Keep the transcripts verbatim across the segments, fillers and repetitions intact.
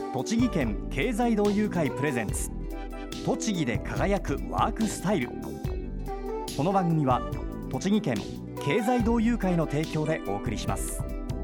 栃木県経済同友会プレゼンツ、栃木で輝くワークスタイル。この番組は栃木県経済同友会の提供でお送りします。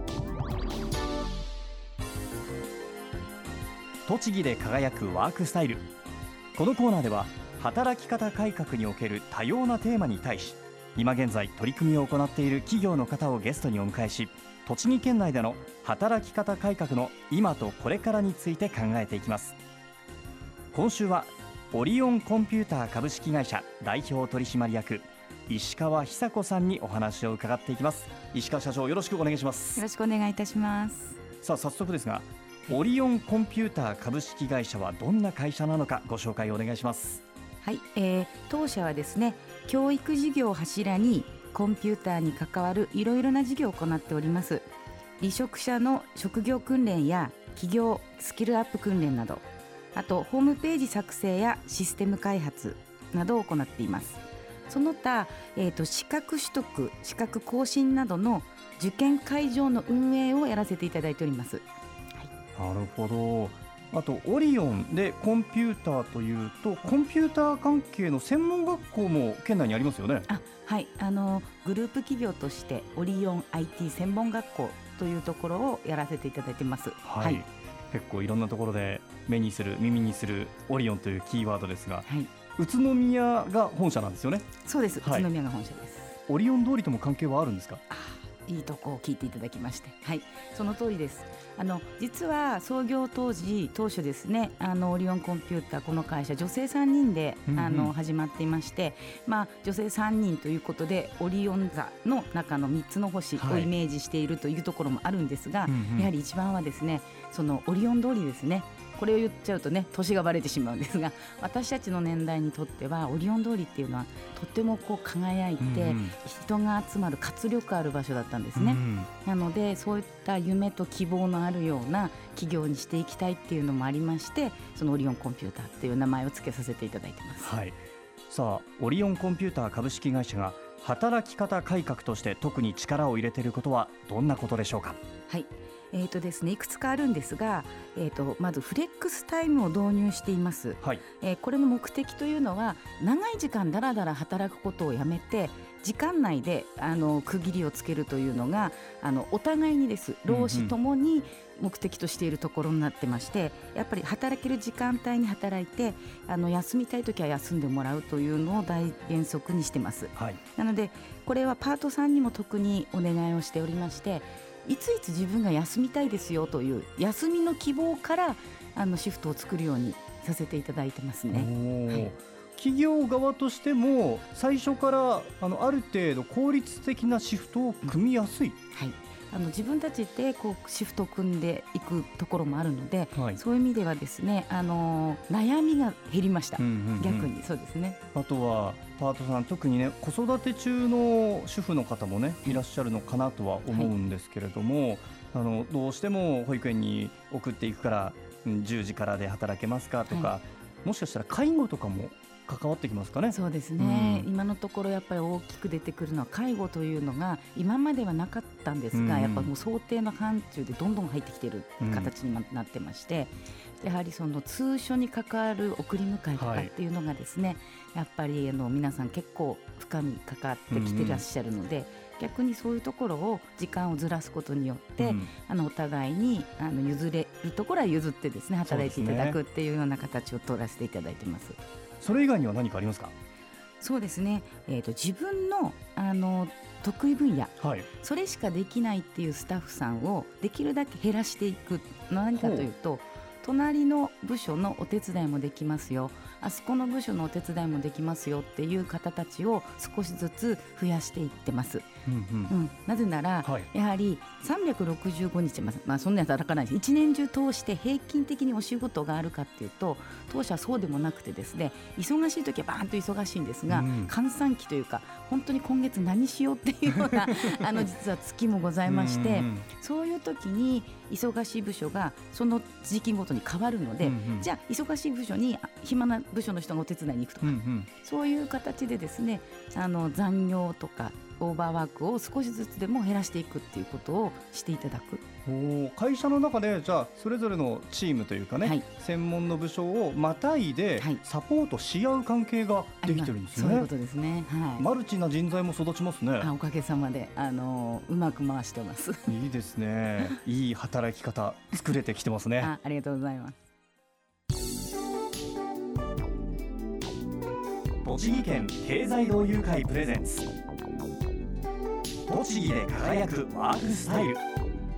栃木で輝くワークスタイル。このコーナーでは働き方改革における多様なテーマに対し、今現在取り組みを行っている企業の方をゲストにお迎えし、栃木県内での働き方改革の今とこれからについて考えていきます。今週はオリオンコンピューター株式会社代表取締役石川久子さんにお話を伺っていきます。石川社長、よろしくお願いします。 よろしくお願いいたします。 さあ早速ですが、オリオンコンピューター株式会社はどんな会社なのかご紹介お願いします。 はい、えー、当社はですね、教育事業を柱にコンピューターに関わるいろいろな事業を行っております。離職者の職業訓練や企業スキルアップ訓練など、あとホームページ作成やシステム開発などを行っています。その他、えーと、資格取得、資格更新などの受験会場の運営をやらせていただいております。 はい、なるほど。あとオリオンでコンピューターというと、コンピューター関係の専門学校も県内にありますよね。 あ、はい、あのグループ企業としてオリオン アイティー 専門学校というところをやらせていただいてます。 はい、はい、結構いろんなところで目にする耳にするオリオンというキーワードですが、はい、宇都宮が本社なんですよね。 そうです、 はい、 宇都宮が本社です。 オリオン通りとも関係はあるんですか？ あ、いいとこを聞いていただきまして、はい、その通りです。あの実は創業当時当初ですね、あのオリオンコンピューター、この会社女性さんにんで、うんうん、あの始まっていまして、まあ、女性さんにんということでオリオン座の中のみっつの星をイメージしているというところもあるんですが、はい、うんうん、やはり一番はですね、そのオリオン通りですね。これを言っちゃうとね、年がバレてしまうんですが、私たちの年代にとってはオリオン通りっていうのはとってもこう輝いて、うんうん、人が集まる活力ある場所だったんですね、うん、なのでそういった夢と希望のあるような企業にしていきたいっていうのもありまして、そのオリオンコンピューターっていう名前を付けさせていただいてます。 はい、さあオリオンコンピューター株式会社が働き方改革として特に力を入れていることはどんなことでしょうか？ はい、えーとですね、いくつかあるんですが、えーとまずフレックスタイムを導入しています、はい、えー、これの目的というのは、長い時間だらだら働くことをやめて時間内であの区切りをつけるというのが、あのお互いにです、労使ともに目的としているところになってまして、やっぱり働ける時間帯に働いて、あの休みたいときは休んでもらうというのを大原則にしてます、はい、なのでこれはパートさんにも特にお願いをしておりまして、いついつ自分が休みたいですよという休みの希望からあのシフトを作るようにさせていただいてますね。はい、 企業側としても最初からあのある程度効率的なシフトを組みやすい、うん、 はい、あの自分たちでこうシフトを組んでいくところもあるので、はい、そういう意味ではですね、あの悩みが減りました、うんうんうん、逆にそうですね。 あとはパートさん、特にね、子育て中の主婦の方もねいらっしゃるのかなとは思うんですけれども、はい、あのどうしても保育園に送っていくからじゅうじからで働けますかとか、はい、もしかしたら介護とかも関わってきますかね。 そうですね、うん、今のところやっぱり大きく出てくるのは介護というのが今まではなかったんですが、うん、やっぱもう想定の範疇でどんどん入ってきている形になってまして、うん、やはりその通所に関わる送り迎えとかっていうのがですね、はい、やっぱりあの皆さん結構深み関わってきてらっしゃるので、うん、逆にそういうところを時間をずらすことによって、うん、あのお互いにあの譲れるところは譲ってですね、働いていただくっていうような形を取らせていただいてます。 それ以外には何かありますか？ そうですね、えーと、自分の、あの得意分野、はい、それしかできないっていうスタッフさんをできるだけ減らしていく。何かというと、隣の部署のお手伝いもできますよ、あそこの部署のお手伝いもできますよっていう方たちを少しずつ増やしていってます、うんうんうん、なぜなら、はい、やはりさんびゃくろくじゅうごにち、まあ、そんなに働かないです。一年中通して平均的にお仕事があるかっていうと、当社はそうでもなくてですね、忙しい時はバーンと忙しいんですが、うん、閑散期というか本当に今月何しようっていうようなあの実は月もございまして、うんうん、そういう時に忙しい部署がその時期ごとに変わるので、うんうん、じゃあ忙しい部署に暇な部署の人がお手伝いに行くとか、 うんうん、 そういう形でですね、あの残業とかオーバーワークを少しずつでも減らしていくっていうことをしていただく。 お会社の中でじゃあそれぞれのチームというかね、はい、専門の部署をまたいでサポートし合う関係ができてるんですね、 はい、そういうことですね、はい、 マルチな人材も育ちますね。 あおかげさまであのうまく回してますいいですねいい働き方作れてきてますねあ, ありがとうございます。 栃木県経済同友会プレゼンツ、栃木で輝くワークスタイル。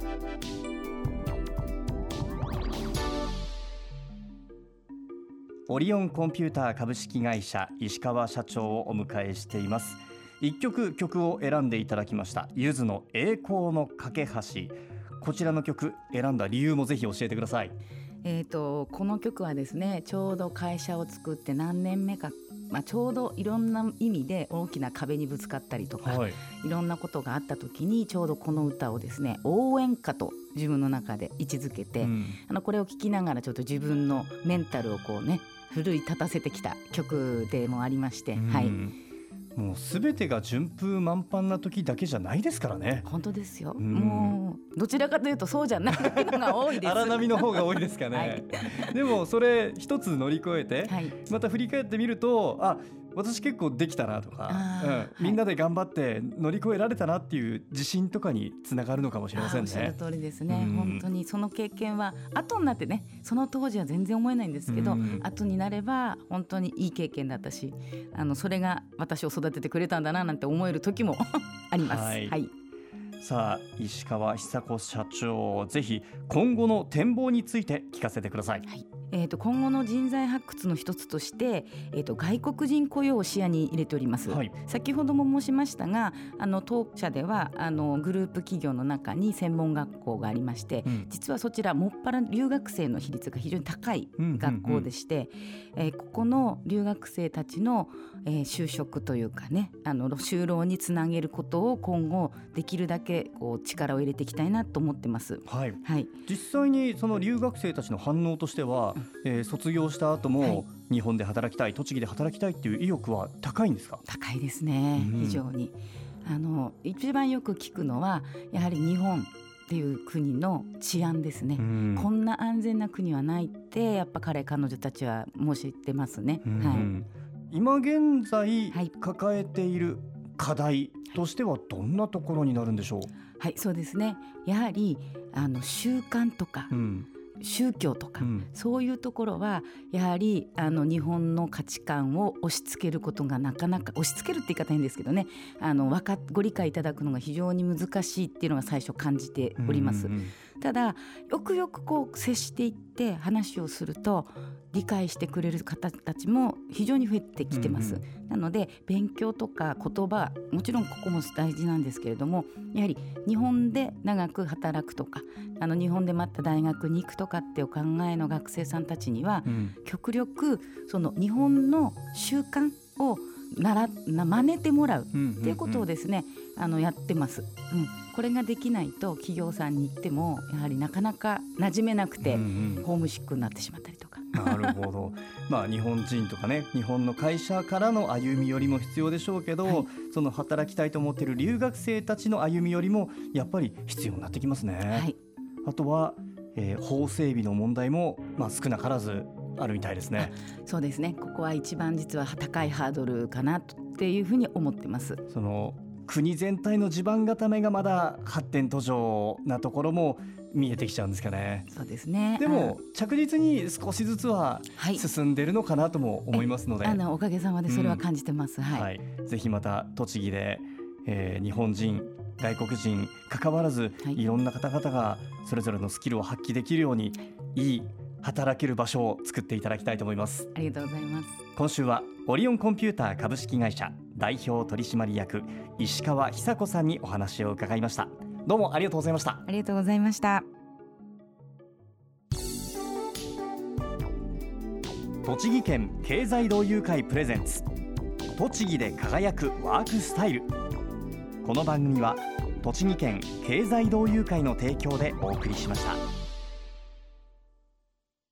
オリオンコンピューター株式会社石川社長をお迎えしています。一曲曲を選んでいただきました。ゆずの栄光の架け橋、こちらの曲選んだ理由もぜひ教えてください。 えーと、この曲はですね、ちょうど会社を作って何年目か、まあ、ちょうどいろんな意味で大きな壁にぶつかったりとか、はい、いろんなことがあった時にちょうどこの歌をですね、応援歌と自分の中で位置づけて、うん、あのこれを聴きながらちょっと自分のメンタルをこうね奮い立たせてきた曲でもありまして、うん、はい、 もう全てが順風満帆な時だけじゃないですからね。 本当ですよ、うん、もうどちらかというとそうじゃないのが多いです荒波の方が多いですかね、はい、でもそれ一つ乗り越えて、はい、また振り返ってみると、あ私結構できたなとか、うんはい、みんなで頑張って乗り越えられたなっていう自信とかにつながるのかもしれませんね。 おっしゃる通りですね、うん、本当にその経験は後になってね、その当時は全然思えないんですけど、うん、後になれば本当にいい経験だったし、あのそれが私を育ててくれたんだななんて思える時もあります、はいはい、 さあ石川久子社長、ぜひ今後の展望について聞かせてください。はい、 えー、と今後の人材発掘の一つとして、えー、と外国人雇用を視野に入れております、はい、先ほども申しましたが、あの当社ではあのグループ企業の中に専門学校がありまして、うん、実はそちらもっぱら留学生の比率が非常に高い学校でして、うんうんうん、えー、ここの留学生たちの、えー、就職というかね、あの就労につなげることを今後できるだけこう力を入れていきたいなと思ってます、 はいはい、実際にその留学生たちの反応としては、えー、卒業した後も、はい、日本で働きたい、栃木で働きたいっていう意欲は高いんですか？ 高いですね、うん、非常にあの一番よく聞くのはやはり日本っていう国の治安ですね、うん、こんな安全な国はないってやっぱ彼彼女たちは申してますね、うんはい、 今現在抱えている課題としてはどんなところになるんでしょう？ はい、そうですね、やはりあの習慣とか、うん宗教とか、うん、そういうところはやはりあの日本の価値観を押し付けることがなかなか、押し付けるって言い方変ですけどね、あのわかご理解いただくのが非常に難しいっていうのが最初感じております、うんうんうん、ただよくよくこう接していって話をすると理解してくれる方たちも非常に増えてきてます、うんうん、なので勉強とか言葉もちろんここも大事なんですけれども、やはり日本で長く働くとか、あの日本でまた大学に行くとかっていう考えの学生さんたちには、うん、極力その日本の習慣を習な真似てもらうっていうことをですね、うんうんうん、あのやってます、うん、これができないと企業さんに行ってもやはりなかなか馴染めなくて、うんうん、ホームシックになってしまったりとか。 なるほどまあ日本人とかね、日本の会社からの歩み寄りも必要でしょうけど、はい、その働きたいと思っている留学生たちの歩み寄りもやっぱり必要になってきますね、はい、あとは、えー、法整備の問題も、まあ、少なからずあるみたいですね。 そうですね、ここは一番実は高いハードルかなっていうふうに思ってます。 その国全体の地盤固めがまだ発展途上なところも見えてきちゃうんですかね。 そうですね、 でも着実に少しずつは進んでるのかなとも思いますので、 はい、あのおかげさまでそれは感じてます、うんはいはい、ぜひまた栃木で、えー、日本人外国人関わらず、はい、いろんな方々がそれぞれのスキルを発揮できるようにいい働ける場所を作っていただきたいと思います。 ありがとうございます。 今週はオリオンコンピューター株式会社代表取締役石川久子さんにお話を伺いました。どうもありがとうございました。 ありがとうございました。 栃木県経済同友会プレゼンツ、栃木で輝くワークスタイル。この番組は栃木県経済同友会の提供でお送りしました。